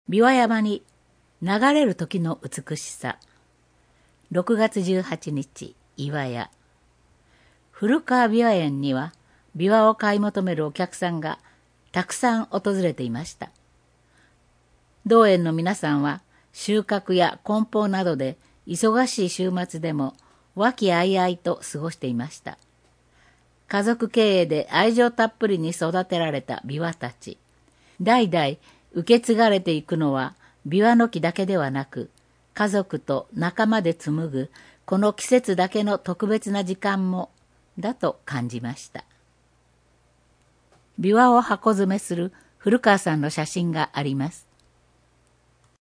琵琶山に流れる時の美しさ。6月18日、岩屋。古川琵琶園には琵琶を買い求めるお客さんがたくさん訪れていました。同園の皆さんは収穫や梱包などで忙しい週末でも和気あいあいと過ごしていました。家族経営で愛情たっぷりに育てられた琵琶たち。代々受け継がれていくのは琵琶の木だけではなく、家族と仲間で紡ぐこの季節だけの特別な時間もだと感じました。琵琶を箱詰めする古川さんの写真があります。